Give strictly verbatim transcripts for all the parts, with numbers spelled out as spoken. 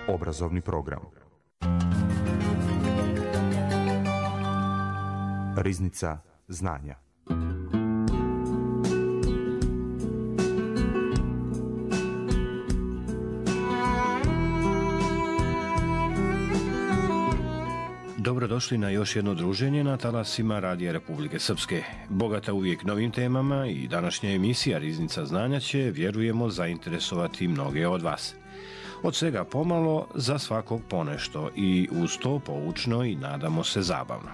Obrazovni program. Riznica znanja. Dobrodošli na još jedno druženje na talasima Radija Republike Srpske. Bogata uvijek novim temama i današnja emisija Riznica znanja će, vjerujemo, zainteresovati mnoge od vas. Od svega pomalo, za svakog ponešto i uz to poučno i nadamo se zabavno.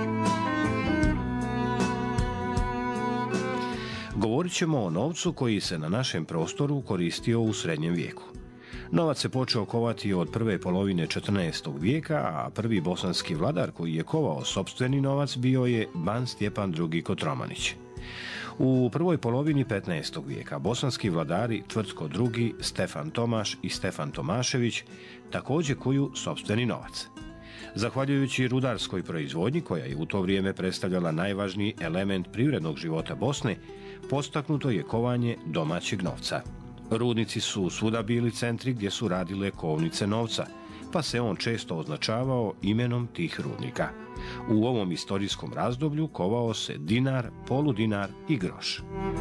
Govorit ćemo o novcu koji se na našem prostoru koristio u srednjem vijeku. Novac se počeo kovati od prve polovine četrnaestog vijeka, a prvi bosanski vladar koji je kovao sopstveni novac bio je ban Stjepan drugi Kotromanić. U prvoj polovini petnaestog vijeka bosanski vladari Tvrtko drugi, Stefan Tomaš i Stefan Tomašević također kuju sopstveni novac. Zahvaljujući rudarskoj proizvodnji, koja je u to vrijeme predstavljala najvažniji element privrednog života Bosne, podstaknuto je kovanje domaćeg novca. Rudnici su svuda bili centri gdje su radile kovnice novca, pa se on često označavao imenom tih rudnika. U ovom istorijskom razdoblju kovao se dinar, poludinar i groš.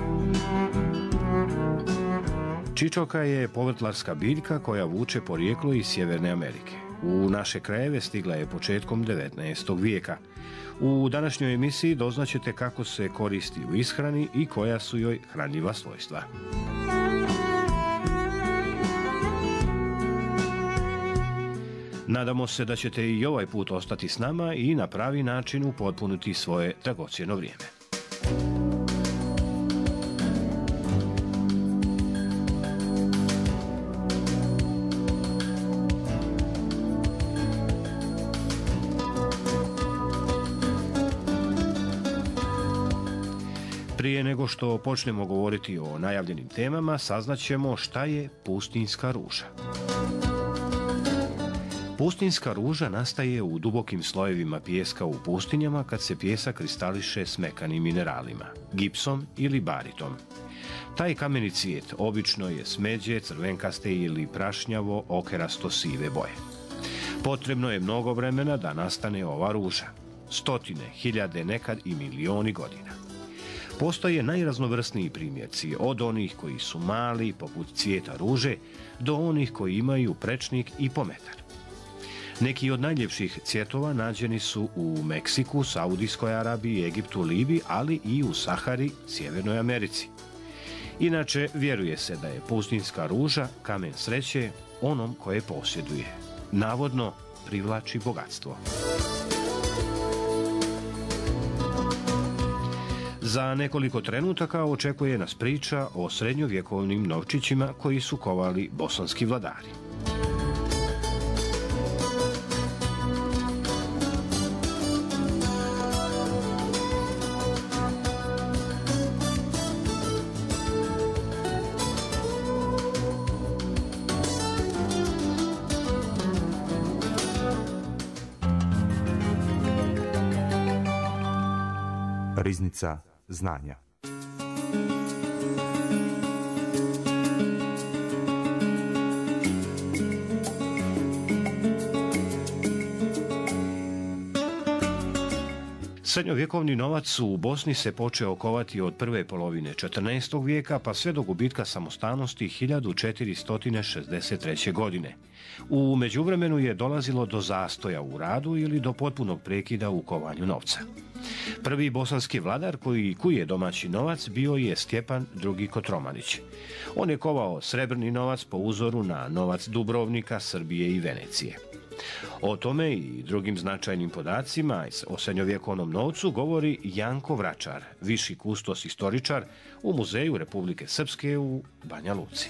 Čičoka je povrtlarska biljka koja vuče porijeklo iz Sjeverne Amerike. U naše krajeve stigla je početkom devetnaestog vijeka. U današnjoj emisiji doznaćete kako se koristi u ishrani i koja su joj hranljiva svojstva. Nadamo se da ćete i ovaj put ostati s nama i na pravi način upotpuniti svoje dragocjeno vrijeme. Prije nego što počnemo govoriti o najavljenim temama, saznaćemo šta je pustinjska ruža. Pustinjska ruža nastaje u dubokim slojevima pijeska u pustinjama kad se pijesak kristališe s mekanim mineralima, gipsom ili baritom. Taj kameni cvijet obično je smeđe, crvenkaste ili prašnjavo okerasto sive boje. Potrebno je mnogo vremena da nastane ova ruža. Stotine, hiljade, nekad i milioni godina. Postoje najraznovrsniji primjerci, od onih koji su mali, poput cvijeta ruže, do onih koji imaju prečnik i po metar. Neki od najljepših cvjetova nađeni su u Meksiku, Saudijskoj Arabiji, Egiptu, Libiji, ali i u Sahari, Sjevernoj Americi. Inače, vjeruje se da je pustinjska ruža kamen sreće onom koje posjeduje. Navodno, privlači bogatstvo. Za nekoliko trenutaka očekuje nas priča o srednjovjekovnim novčićima koji su kovali bosanski vladari. Riznica znanja. Srednjovjekovni novac u Bosni se počeo kovati od prve polovine četrnaestog vijeka pa sve do gubitka samostalnosti hiljadu četiristo šezdeset treće. godine. U međuvremenu je dolazilo do zastoja u radu ili do potpunog prekida u kovanju novca. Prvi bosanski vladar koji kuje domaći novac bio je Stjepan drugi Kotromanić. On je kovao srebrni novac po uzoru na novac Dubrovnika, Srbije i Venecije. O tome i drugim značajnim podacima o srednjovjekovnom novcu govori Janko Vračar, viši kustos istoričar u Muzeju Republike Srpske u Banja Luci.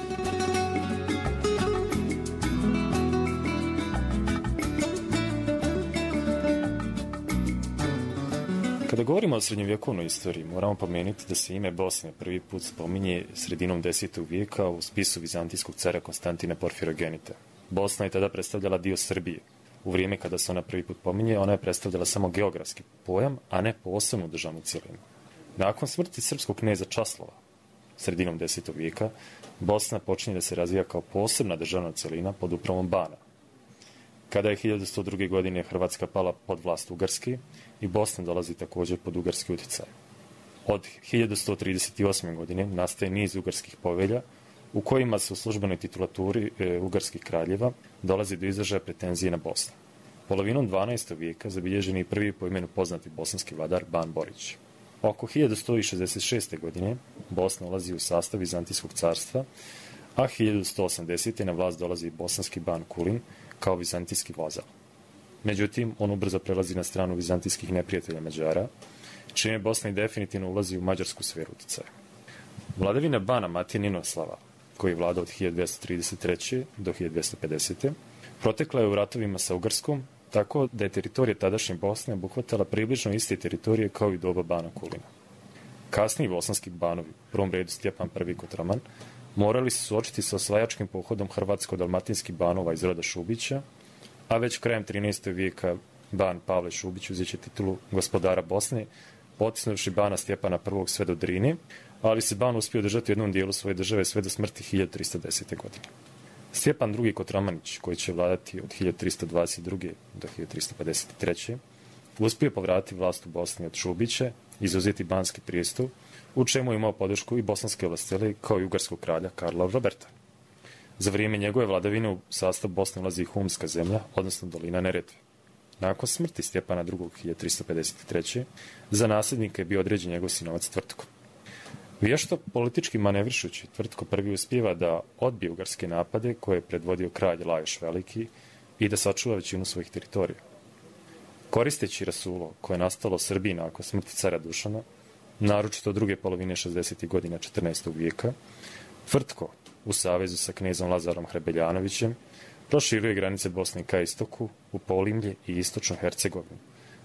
Kada govorimo o srednjovjekovnoj istoriji, moramo pomenuti da se ime Bosne prvi put spominje sredinom desetog vijeka u spisu vizantijskog cara Konstantina Porfirogenita. Bosna je tada predstavljala dio Srbije. U vrijeme kada se ona prvi put pominje, ona je predstavljala samo geografski pojam, a ne posebnu državnu cjelinu. Nakon smrti srpskog kneza Časlova, sredinom desetog vijeka, Bosna počinje da se razvija kao posebna državna celina pod upravom bana. Kada je hiljadu sto druge. godine Hrvatska pala pod vlast Ugarske i Bosna dolazi također pod ugarski utjecaj. Od hiljadu sto trideset osme. godine nastaje niz ugarskih povelja u kojima se u službenoj titulaturi e, ugarskih kraljeva dolazi do izražaja pretenzije na Bosnu. Polovinom dvanaestog. vijeka zabilježen je prvi po imenu poznati bosanski vladar Ban Borić. Oko hiljadu sto šezdeset šeste. godine Bosna ulazi u sastav Vizantijskog carstva, a hiljadu sto osamdesete. na vlast dolazi bosanski ban Kulin kao vizantijski vazal. Međutim, on ubrzo prelazi na stranu vizantijskih neprijatelja Mađara, čime Bosna i definitivno ulazi u mađarsku sferu utjecaja. Vladavina bana Matije Ninoslava, koji je vladao od hiljadu dvjesto trideset treće. do hiljadu dvjesto pedesete. protekla je u ratovima sa Ugarskom, tako da je teritorija tadašnje Bosne obuhvatala približno iste teritorije kao i doba bana Kulina. Kasniji bosanski banovi, u prvom redu Stjepan I. Kotraman, morali se suočiti sa osvajačkim pohodom hrvatsko-dalmatinskih banova iz roda Šubića, a već krajem trinaestog. vijeka ban Pavle Šubić uzeće titulu gospodara Bosne, potisnuvši bana Stjepana I. sve do Drine, ali se ban uspio držati u jednom dijelu svoje države sve do smrti hiljadu tristo desete. godine. Stjepan drugi. Kotramanić, koji će vladati od hiljadu tristo dvadeset druge. do hiljadu tristo pedeset treće. uspio povratiti vlast u Bosni od Šubića, izuzeti banski prijestup, u čemu je imao podršku i bosanske vlastele kao i ugarskog kralja Karla Roberta. Za vrijeme njegove vladavine u sastav Bosne ulazi i Humska zemlja, odnosno dolina Neretve. Nakon smrti Stjepana drugi. hiljadu tristo pedeset treće. za nasljednika je bio određen njegov sinovac Tvrtko. Vješto politički manevrišući, Tvrtko prvi uspijeva da odbije ugarske napade koje je predvodio kralj Lajoš Veliki i da sačuva većinu svojih teritorija. Koristeći rasulo koje je nastalo u Srbiji nakon smrti cara Dušana, naročito od druge polovine šezdesetih. godina četrnaestog. vijeka, Tvrtko u savezu sa knezom Lazarom Hrebeljanovićem proširuje granice Bosne ka istoku, u Polimlje i istočnu Hercegovinu.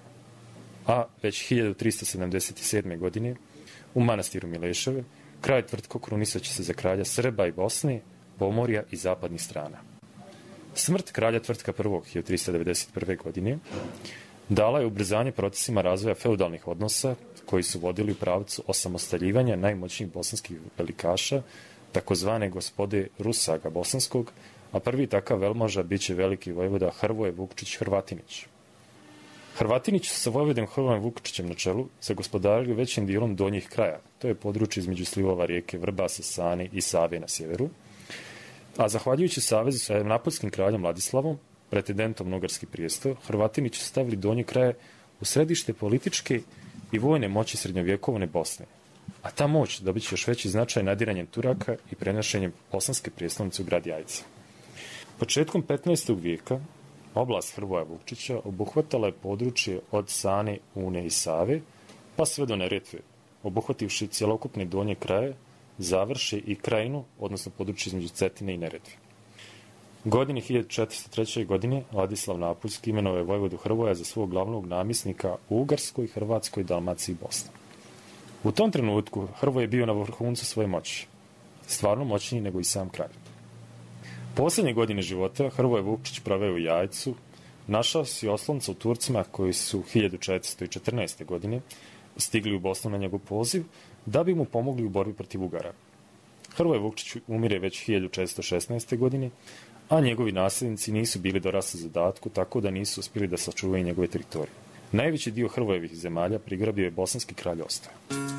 A već hiljadu tristo sedamdeset sedme. godine u manastiru Mileševe kralj Tvrtko krunisaće se za kralja Srba i Bosne, Pomorja i zapadnih strana. Smrt kralja Tvrtka I. hiljadu tristo devedeset prve. godine dala je ubrzanje procesima razvoja feudalnih odnosa koji su vodili u pravcu osamostaljivanja najmoćnijih bosanskih velikaša, takozvane gospode Rusaga Bosanskog, a prvi takav velmoža bit će veliki vojvoda Hrvoje Vukčić Hrvatinić. Hrvatinić su sa vojvodom Hrvojem Vukčićem na čelu zagospodarili većim dijelom donjih kraja, to je područje između slivova rijeke Vrbasa, Sane i Save na sjeveru, a zahvaljujući savezu sa napolskim kraljem Vladislavom, pretendentom na ugarski prijestol, Hrvatinić su stavili donje kraje u središte političke i vojne moći srednjovjekovne Bosne, a ta moć dobit će još veći značaj nadiranjem Turaka i prenošenjem bosanske prijestolnice u grad Jajce. Početkom petnaestog. vijeka oblast Hrvoja Vukčića obuhvatala je područje od Sane, Une i Save, pa sve do Neretve, obuhvativši cjelokupne donje kraje, završe i krajinu, odnosno područje između Cetine i Neretve. Godine hiljadu četiristo treće. godine Vladislav Napuljski imenovao je vojvodu Hrvoja za svog glavnog namjesnika u Ugarskoj, Hrvatskoj, Dalmaciji i Bosni. U tom trenutku Hrvoje je bio na vrhuncu svoje moći, stvarno moćniji nego i sam kralj. Posljednje godine života Hrvoje Vukčić proveo u Jajcu, našao si oslonca u Turcima koji su hiljadu četiristo četrnaeste. godine stigli u Bosnu na njegov poziv da bi mu pomogli u borbi protiv Ugara. Hrvoje Vukčić umire već hiljadu četiristo šesnaeste. godine, a njegovi nasljednici nisu bili dorasli zadatku, tako da nisu uspjeli da sačuvaju njegove teritorije. Najveći dio Hrvojevih zemalja prigrabio je bosanski kralj Ostoja.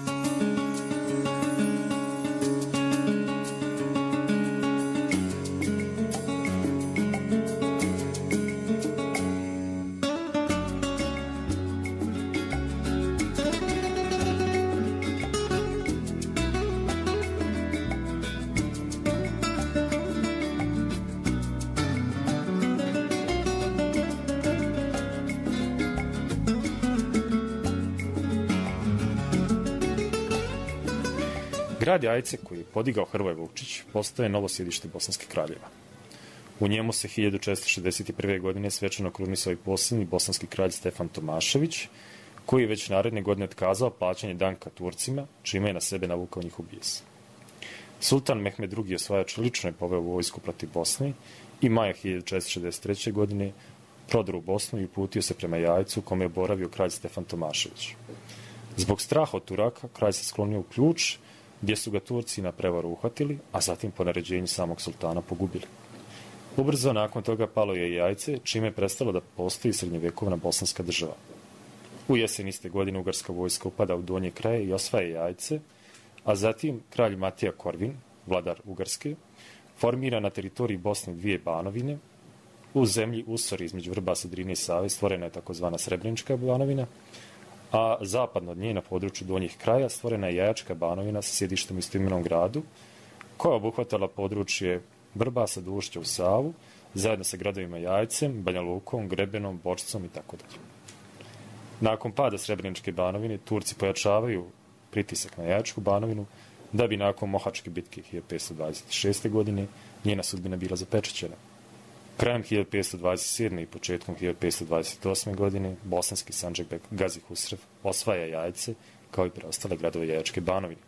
Grad Jajce, koji je podigao Hrvoje Vukčić, postaje novo sjedište bosanskih kraljeva. U njemu se hiljadu četiristo šezdeset prve. godine svečano krunisao i posljednji bosanski kralj Stefan Tomašević, koji je već naredne godine otkazao plaćanje danka Turcima, čime je na sebe navukao njihov bijes. Sultan Mehmed drugi. osvajač lično je poveo vojsku protiv Bosne i maja hiljadu četiristo šezdeset treće. godine prodor u Bosnu i uputio se prema Jajcu, kome je boravio kralj Stefan Tomašević. Zbog straha od Turaka, kralj se sklonio u Ključ, gdje su ga Turci na prevaru uhvatili, a zatim po naređenju samog sultana pogubili. Ubrzo nakon toga palo je i Jajce, čime je prestalo da postoji srednjovjekovna bosanska država. U jesen iste godine ugarska vojska upada u donje kraje i osvaja Jajce, a zatim kralj Matija Korvin, vladar Ugarske, formira na teritoriji Bosne dvije banovine. U zemlji Usori između Vrbasa, Drine i Save stvorena je takozvana Srebrenička banovina, a zapadno od nje na području donjih kraja stvorena je Jajačka banovina sa sjedištem u istoimenom gradu, koja obuhvatala područje Vrbasa do ušća u Savu, zajedno sa gradovima Jajcem, Banja Lukom, Grebenom, Bočcom itd. Nakon pada Srebreničke banovine, Turci pojačavaju pritisak na Jajačku banovinu, da bi nakon Mohačke bitke hiljadu petsto dvadeset šeste. godine njena sudbina bila zapečaćena. Krajem hiljadu petsto dvadeset sedme. i početkom hiljadu petsto dvadeset osme. godine bosanski sandžakbek Gazi Husrev osvaja Jajce, kao i preostale gradove Jajačke banovine.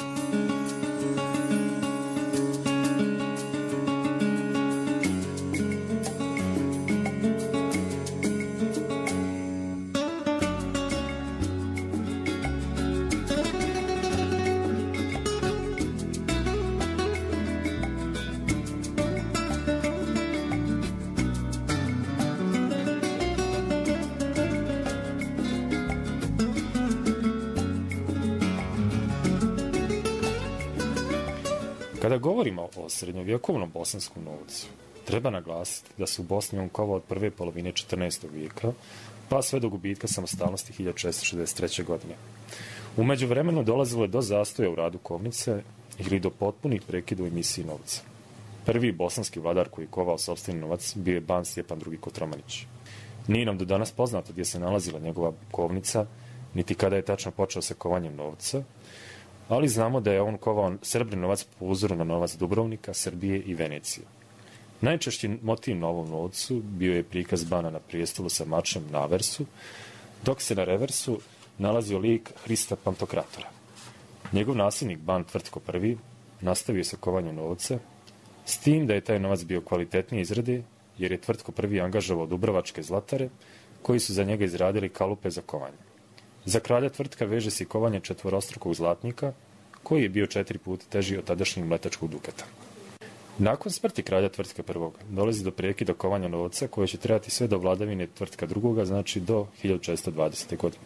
Kada govorimo o srednjovjekovnom bosanskom novcu, treba naglasiti da se u Bosni on kovao od prve polovine četrnaestog vijeka, pa sve do gubitka samostalnosti hiljadu šessto šezdeset treće. godine. U međuvremenu dolazilo je do zastoja u radu kovnice ili do potpunih prekida u emisiji novca. Prvi bosanski vladar koji je kovao sopstveni novac bio je ban Stjepan drugi. Kotromanić. Nije nam do danas poznato gdje se nalazila njegova kovnica, niti kada je tačno počeo sa kovanjem novca, ali znamo da je on kovao srebrni novac po uzoru na novac Dubrovnika, Srbije i Venecije. Najčešći motiv na ovom novcu bio je prikaz bana na prijestolu sa mačem na aversu, dok se na reversu nalazio lik Hrista Pantokratora. Njegov nasljednik ban Tvrtko prvi nastavio sa kovanjem novca, s tim da je taj novac bio kvalitetnije izrade, jer je Tvrtko prvi angažovao dubrovačke zlatare, koji su za njega izradili kalupe za kovanje. Za kralja Tvrtka veže se kovanje četvorostrukog zlatnika, koji je bio četiri puta teži od tadašnjeg mletačkog dukata. Nakon smrti kralja Tvrtka prvog dolazi do prekida kovanja novca, koje će trajati sve do vladavine Tvrtka drugoga, znači do hiljadu četiristo dvadesete. godine.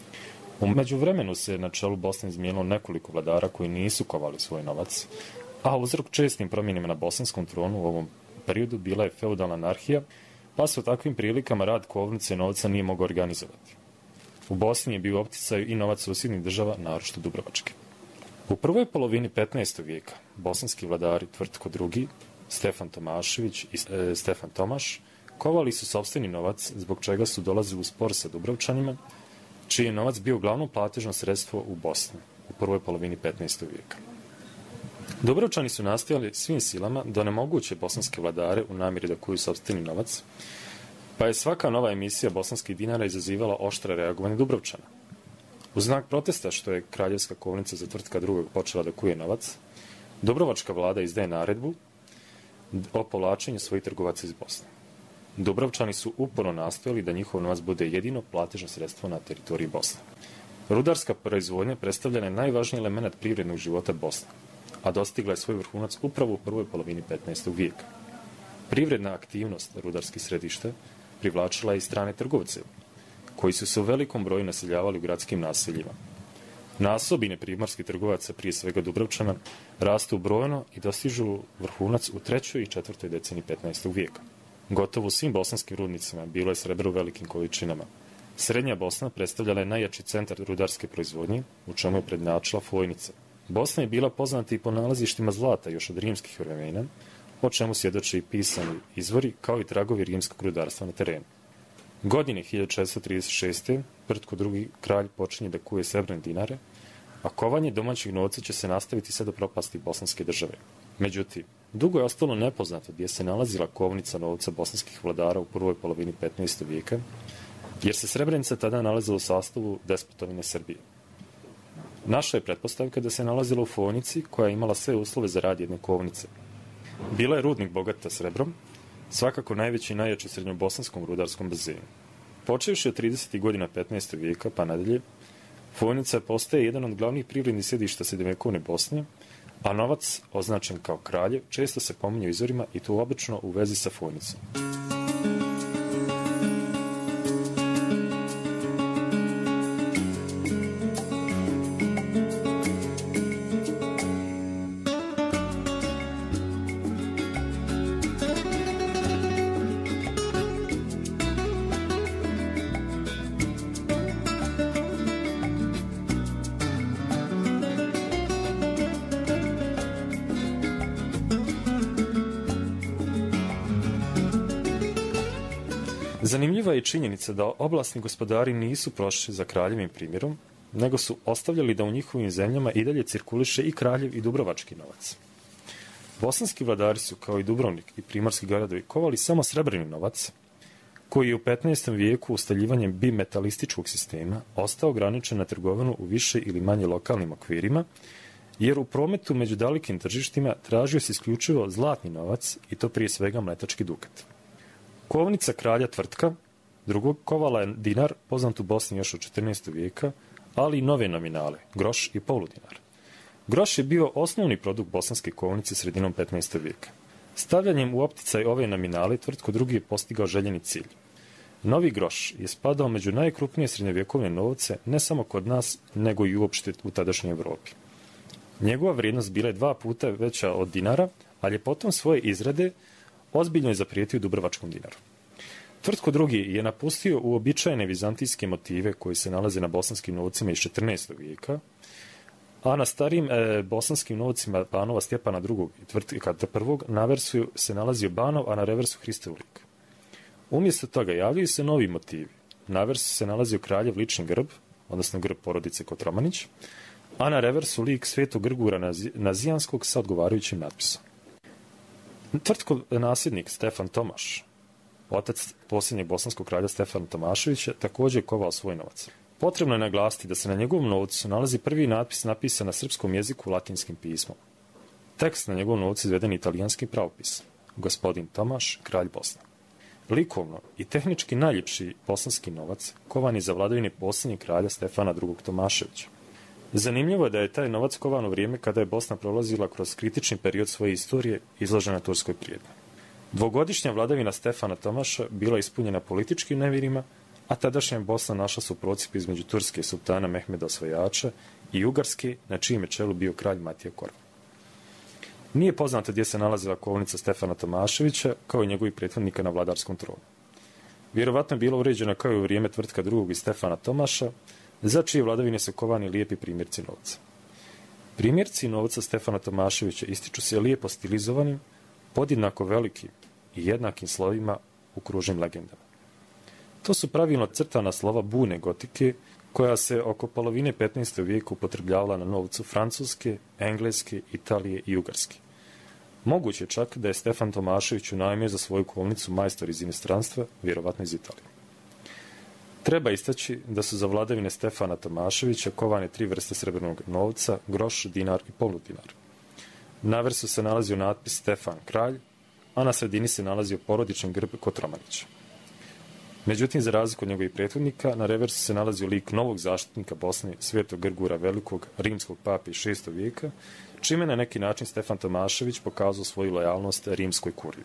U međuvremenu se na čelu Bosne izmijenilo nekoliko vladara koji nisu kovali svoj novac, a uzrok čestim promjenama na bosanskom tronu u ovom periodu bila je feudalna anarhija, pa se u takvim prilikama rad kovnice novca nije mogao organizovati. U Bosni je bio u opticaju i novac susjednih država, naročito Dubrovačke. U prvoj polovini petnaestog. vijeka bosanski vladari Tvrtko drugi, Stefan Tomašević i e, Stefan Tomaš kovali su sopstveni novac, zbog čega su dolazili u spor sa Dubrovčanima, čiji je novac bio glavno platežno sredstvo u Bosni u prvoj polovini petnaestog. vijeka. Dubrovčani su nastojali svim silama da onemoguće bosanske vladare u namjeri da kuju sopstveni novac, pa je svaka nova emisija bosanskih dinara izazivala oštra reagovanje Dubrovčana. U znak protesta što je kraljevska kovnica za Tvrtka drugog počela da kuje novac, Dubrovačka vlada izdaje naredbu o povlačenju svojih trgovaca iz Bosne. Dubrovčani su uporno nastojali da njihov novac bude jedino platežno sredstvo na teritoriji Bosne. Rudarska proizvodnja predstavljena je najvažniji element privrednog života Bosne, a dostigla je svoj vrhunac upravo u prvoj polovini petnaestog. vijeka. Privredna aktivnost rudarskih središta privlačila je i strane trgovce, koji su se u velikom broju naseljavali u gradskim naseljima. Nasobine primorskih trgovaca, prije svega Dubrovčana, rastu brojno i dostižu vrhunac u trećoj i četvrtoj deceniji petnaestog. vijeka. Gotovo u svim bosanskim rudnicima bilo je srebra u velikim količinama. Srednja Bosna predstavljala je najjači centar rudarske proizvodnje, u čemu je prednjačila Fojnica. Bosna je bila poznata i po nalazištima zlata još od rimskih vremena, o čemu svjedoče i pisani izvori, kao i tragovi rimskog rudarstva na terenu. Godine hiljadu četiristo trideset šeste. Tvrtko drugi kralj počinje da kuje srebrne dinare, a kovanje domaćih novca će se nastaviti sve do propasti bosanske države. Međutim, dugo je ostalo nepoznato gdje se nalazila kovnica novca bosanskih vladara u prvoj polovini petnaestog. vijeka, jer se Srebrenica tada nalazila u sastavu despotovine Srbije. Naša je pretpostavka da se nalazila u Fojnici, koja je imala sve uslove za rad jedne kovnice. Bila je rudnik bogata srebrom, svakako najveći i najjači srednjobosanskom rudarskom bazenu. Počevši od tridesetih godina petnaestog. vijeka pa nadalje, Fojnica postaje jedan od glavnih privrednih sjedišta srednjovjekovne Bosne, a novac, označen kao kraljev, često se pominje u izvorima i to obično u vezi sa Fojnicom. Zanimljiva je činjenica da oblasni gospodari nisu prošli za kraljevim primjerom, nego su ostavljali da u njihovim zemljama i dalje cirkuliše i kraljev i dubrovački novac. Bosanski vladari su, kao i Dubrovnik i primorski gradovi, kovali samo srebrni novac, koji je u petnaestom vijeku ustaljivanjem bimetalističkog sistema ostao ograničen na trgovinu u više ili manje lokalnim okvirima, jer u prometu među dalekim tržištima tražio se isključivo zlatni novac i to prije svega mletački dukat. Kovnica kralja Tvrtka drugog kovala je dinar, poznat u Bosni još od četrnaestog vijeka, ali i nove nominale, groš i poludinar. Groš je bio osnovni produkt bosanske kovnice sredinom petnaestog vijeka. Stavljanjem u opticaj ove nominale Tvrtko drugi je postigao željeni cilj. Novi groš je spadao među najkrupnije srednjovjekovne novce ne samo kod nas, nego i uopšte u tadašnjoj Evropi. Njegova vrijednost bila je dva puta veća od dinara, ali je potom svoje izrade ozbiljno je zaprijetio dubrovačkom dinaru. Tvrtko drugi je napustio uobičajene vizantijske motive koji se nalaze na bosanskim novcima iz četrnaestog vijeka, a na starijim e, bosanskim novcima banova Stjepana drugog i Tvrtka prvog na versu se nalazio banov, a na reversu Hristov lik. Umjesto toga javljaju se novi motivi. Na versu se nalazio kraljev lični grb, odnosno grb porodice Kotromanić, a na reversu lik svetog Grgura Nazijanskog sa odgovarajućim natpisom. Tvrtkov nasljednik Stefan Tomaš, otac posljednjeg bosanskog kralja Stefana Tomaševića, također je kovao svoj novac. Potrebno je naglasiti da se na njegovom novcu nalazi prvi natpis napisan na srpskom jeziku latinskim pismom. Tekst na njegovom novcu izveden italijanski pravopis. Gospodin Tomaš, kralj Bosne. Likovno i tehnički najljepši bosanski novac kovan je za vladavine posljednjeg kralja Stefana drugog Tomaševića. Zanimljivo je da je taj novac kovan u vrijeme kada je Bosna prolazila kroz kritični period svoje istorije izložena turskoj prijetnji. Dvogodišnja vladavina Stefana Tomaša bila ispunjena političkim nevirima, a tadašnja Bosna našla su procip između Turske sultana Mehmeda Osvajača i Ugarske, na čijem je čelu bio kralj Matija Korvan. Nije poznato gdje se nalazila kovnica Stefana Tomaševića, kao i njegovih prethodnika na vladarskom tronu. Vjerovatno je bila uređena kao i u vrijeme Tvrtka drugog i Stefana Tomaša, za čije vladavine su kovani lijepi primjerci novca. Primjerci novca Stefana Tomaševića ističu se lijepo stilizovanim, podjednako velikim i jednakim slovima u kružnim legendama. To su pravilno crtana slova bune gotike, koja se oko polovine petnaestog vijeka upotrebljavala na novcu Francuske, Engleske, Italije i Ugarske. Moguće čak da je Stefan Tomašević unajmio za svoju kovnicu majstor iz inostranstva, vjerovatno iz Italije. Treba istaći da su za vladavine Stefana Tomaševića kovane tri vrste srebrnog novca, groš, dinar i poludinar. Na versu se nalazio natpis Stefan kralj, a na sredini se nalazio porodični grb Kotromanića. Međutim, za razliku od njegovih prethodnika, na reversu se nalazio lik novog zaštitnika Bosne, svetog Grgura Velikog, rimskog pape iz šestog vijeka, čime na neki način Stefan Tomašević pokazao svoju lojalnost rimskoj kuriji.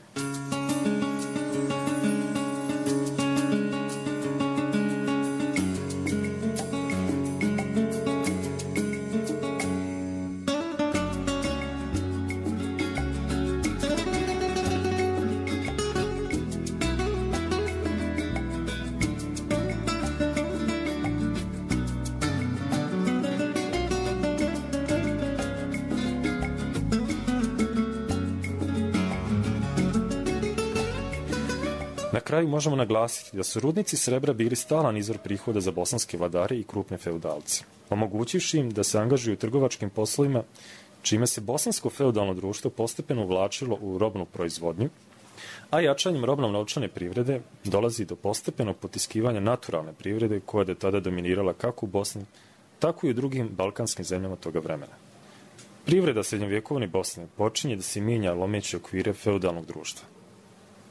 Na kraju možemo naglasiti da su rudnici srebra bili stalan izvor prihoda za bosanske vladare i krupne feudalce, omogućivši im da se angažuju u trgovačkim poslovima, čime se bosansko feudalno društvo postepeno uvlačilo u robnu proizvodnju, a jačanjem robno-novčane privrede dolazi do postepenog potiskivanja naturalne privrede koja je do tada dominirala kako u Bosni, tako i u drugim balkanskim zemljama toga vremena. Privreda srednjovjekovne Bosne počinje da se mijenja lomeći okvire feudalnog društva.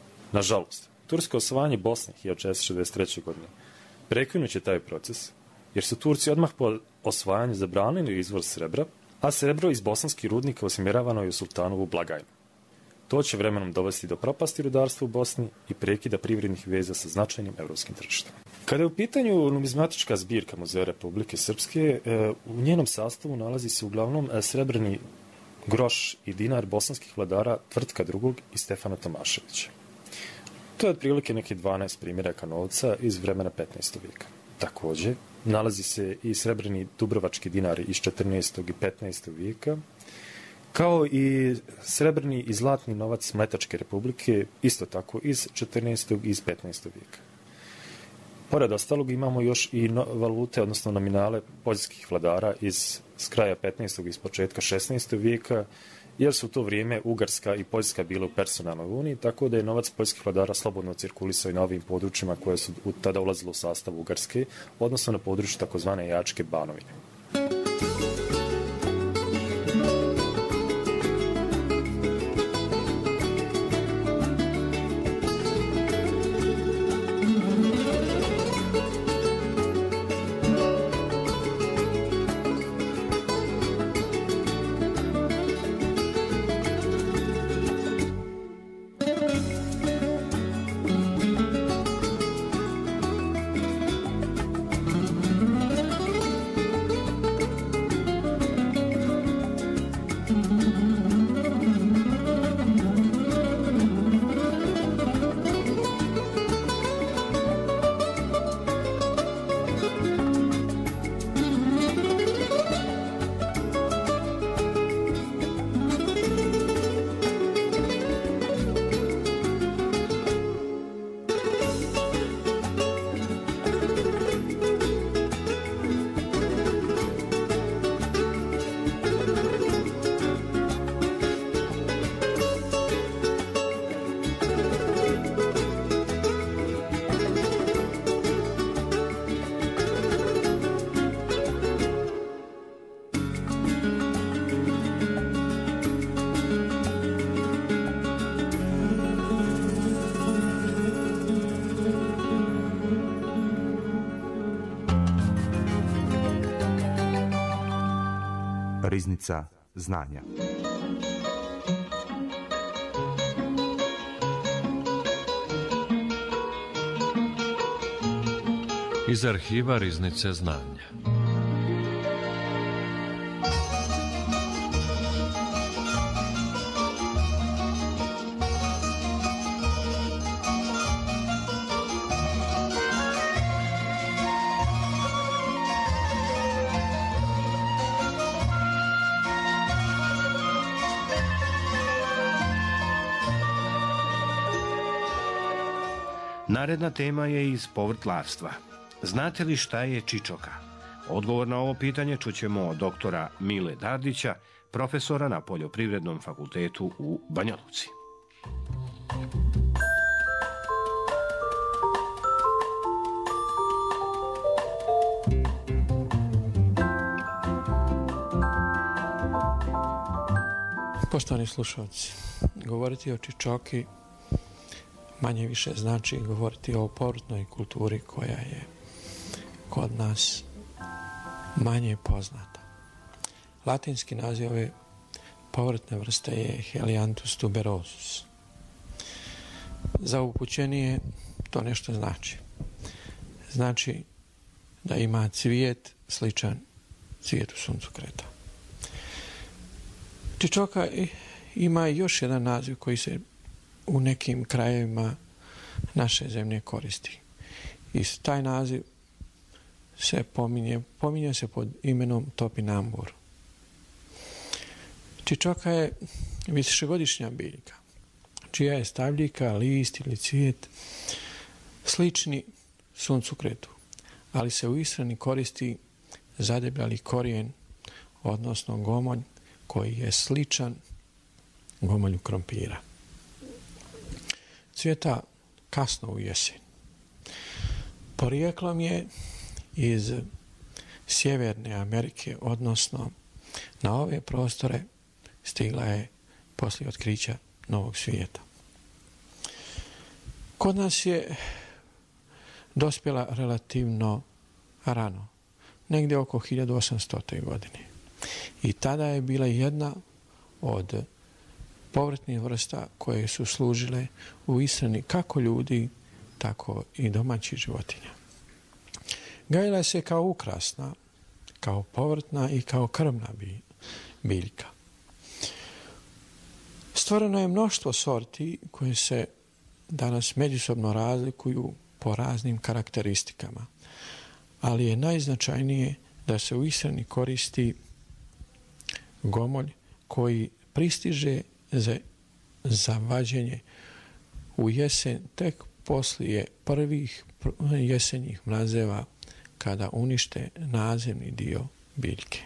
Nažalost, tursko osvajanje Bosne hiljadu četiristo šezdeset treće. godine prekinuće taj proces jer su Turci odmah po osvajanju zabranili izvoz srebra, a srebro iz bosanskih rudnika usmjeravano je u sultanovu blagajnu. To će vremenom dovesti do propasti rudarstva u Bosni i prekida privrednih veza sa značajnim evropskim tržištem. Kada je u pitanju numizmatička zbirka Muzeja Republike Srpske, u njenom sastavu nalazi se uglavnom srebrni groš i dinar bosanskih vladara Tvrtka drugog i Stefana Tomaševića. To je otprilike neki dvanaest primjeraka novca iz vremena petnaestog vijeka. Također, nalazi se i srebrni dubrovački dinari iz četrnaestog i petnaestog vijeka, kao i srebrni i zlatni novac Mletačke republike, isto tako iz četrnaestog i iz petnaestog vijeka. Pored ostalog imamo još i no, valute, odnosno nominale poljskih vladara iz s kraja petnaestog i iz početka šesnaestog vijeka, jer su u to vrijeme Ugarska i Poljska bile u personalnoj uniji, tako da je novac poljskih vladara slobodno cirkulisao i na ovim područjima koje su tada ulazilo u sastav Ugarske, odnosno na području takozvane Jačke Banovine. Riznica znanja. Iz arhiva Riznice znanja. Naredna tema je iz povrtlarstva. Znate li šta je čičoka? Odgovor na ovo pitanje čućemo od doktora Mile Dardića, profesora na Poljoprivrednom fakultetu u Banja Luci. Poštovani slušalci, govoriti o čičoki manje više znači govoriti o povrtnoj kulturi koja je kod nas manje poznata. Latinski naziv ove povrtne vrste je Helianthus tuberosus. Za upućenije to nešto znači. Znači da ima cvijet sličan cvijetu suncokreta. Čičoka ima još jedan naziv koji se u nekim krajevima naše zemlje koristi. I taj naziv se pominje, pominje se pod imenom topinambur. Čičoka je višegodišnja biljka, čija je stavljika, list ili cvijet slični suncokretu, ali se u ishrani koristi zadebljali korijen, odnosno gomolj, koji je sličan gomolju krompira. Cvjeta kasno u jesen. Porijeklom je iz Sjeverne Amerike, odnosno na ove prostore stigla je poslije otkrića Novog svijeta. Kod nas je dospjela relativno rano, negdje oko hiljadu osamstote. godine. I tada je bila jedna od povrtnih vrsta koje su služile u ishrani kako ljudi, tako i domaćih životinja. Gajila se kao ukrasna, kao povrtna i kao krvna biljka. Stvoreno je mnoštvo sorti koje se danas međusobno razlikuju po raznim karakteristikama, ali je najznačajnije da se u ishrani koristi gomolj koji pristiže za, za vađenje u jesen tek poslije prvih jesenjih mrazeva kada unište nadzemni dio biljke.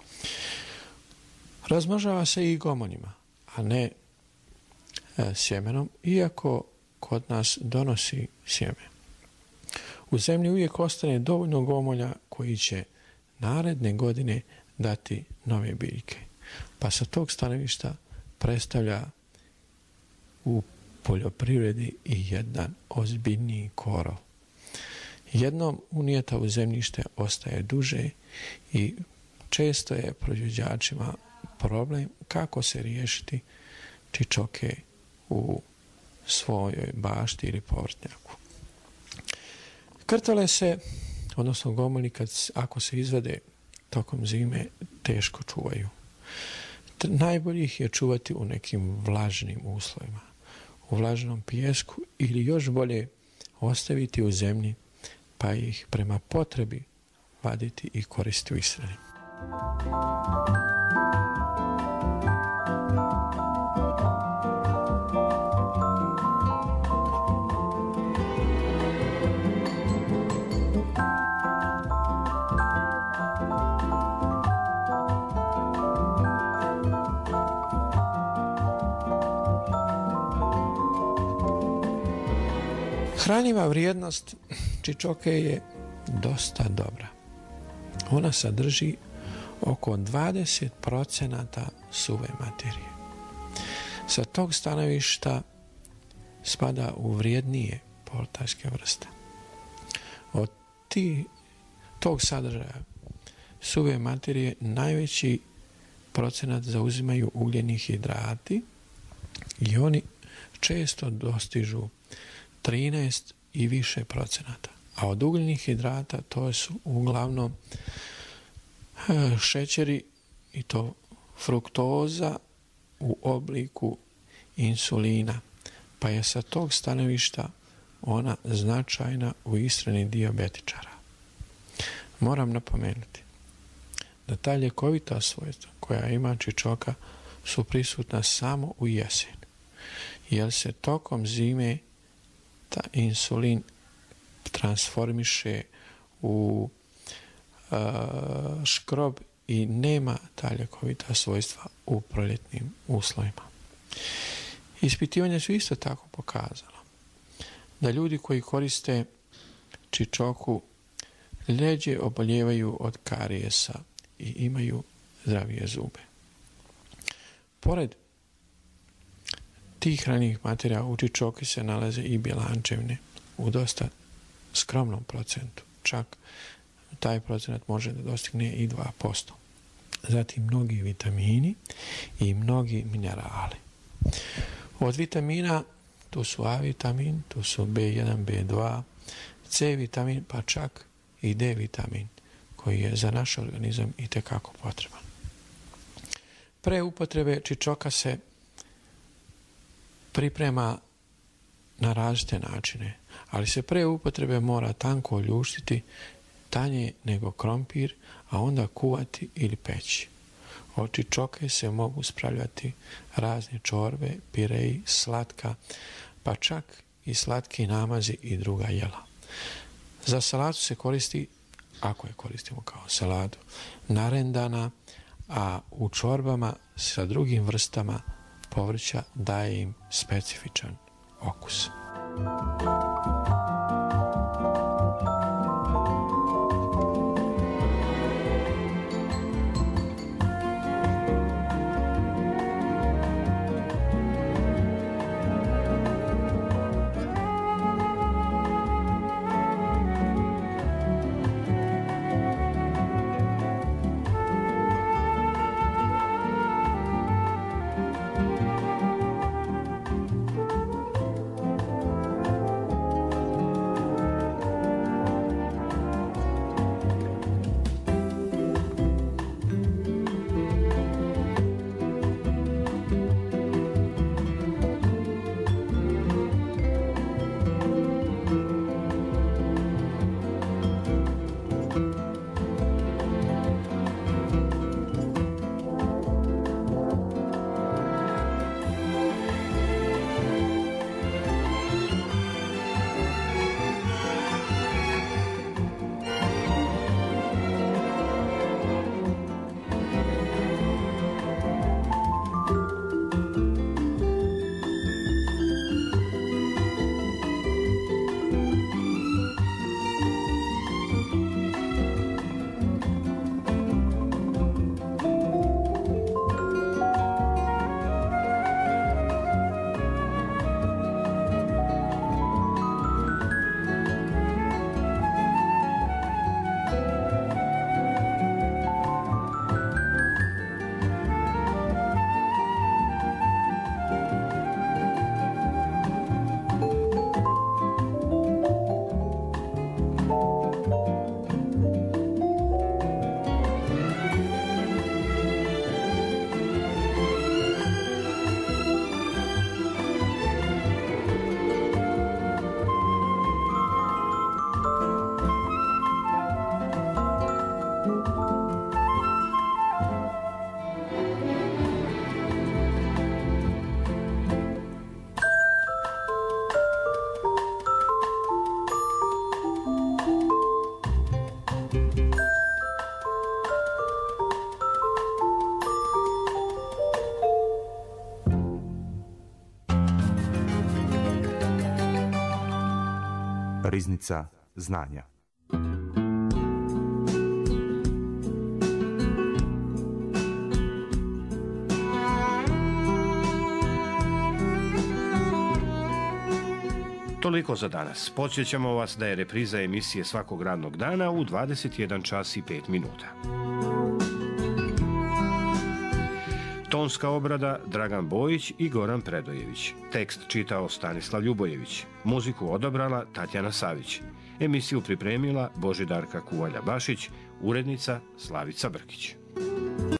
Razmnožava se i gomoljima, a ne e, sjemenom, iako kod nas donosi sjeme. U zemlji uvijek ostane dovoljno gomolja koji će naredne godine dati nove biljke. Pa sa tog stanovišta predstavlja u poljoprivredi i jedan ozbiljniji korov. Jednom unijeta u zemljište ostaje duže i često je proizvođačima problem kako se riješiti čičoke u svojoj bašti ili povrtnjaku. Krtole se, odnosno gomolji, kad, ako se izvede tokom zime, teško čuvaju. Najbolje ih je čuvati u nekim vlažnim uslovima, u vlažnom pijesku ili još bolje ostaviti u zemlji pa ih prema potrebi vaditi i koristiti u ishrani. Hranjiva vrijednost čičoke je dosta dobra. Ona sadrži oko dvadeset procenata suve materije. Sa tog stanovišta spada u vrijednije povrtarske vrste. Od ti, tog sadržaja suve materije najveći procenat zauzimaju ugljeni hidrati i oni često dostižu trinaest i više procenata. A od ugljenih hidrata to su uglavnom šećeri i to fruktoza u obliku insulina, pa je sa tog stanovišta ona značajna u ishrani dijabetičara. Moram napomenuti da ta ljekovita svojstva koja ima čičoka su prisutna samo u jesen, jer se tokom zime ta insulin transformiše u uh, škrob i nema ta ljekovita svojstva u proljetnim uslovima. Ispitivanja su isto tako pokazala da ljudi koji koriste čičoku ljeđe oboljevaju od karijesa i imaju zdravije zube. Pored tih hranjivih materija u čičoki se nalaze i bjelančevine u dosta skromnom procentu. Čak taj procenat može da dostigne i dva posto. Zatim mnogi vitamini i mnogi minerali. Od vitamina tu su A vitamin, tu su B jedan, B dva, C vitamin, pa čak i D vitamin koji je za naš organizam itekako potreban. Pre upotrebe čičoka se priprema na različite načine, ali se pre upotrebe mora tanko oljuštiti, tanje nego krompir, a onda kuvati ili peći. Od čičoke se mogu spravljati razne čorbe, pireji, slatka, pa čak i slatki namazi i druga jela. Za salatu se koristi, ako je koristimo kao salatu, narendana, a u čorbama sa drugim vrstama povrća daje im specifičan okus. Riznica znanja. Toliko za danas. Podsjećamo vas da je repriza emisije svakog radnog dana u dvadeset jedan čas i pet minuta. Tonska obrada Dragan Bojić i Goran Predojević. Tekst čitao Stanislav Ljubojević. Muziku odabrala Tatjana Savić. Emisiju pripremila Božidarka Kuvalja-Bašić, urednica Slavica Brkić.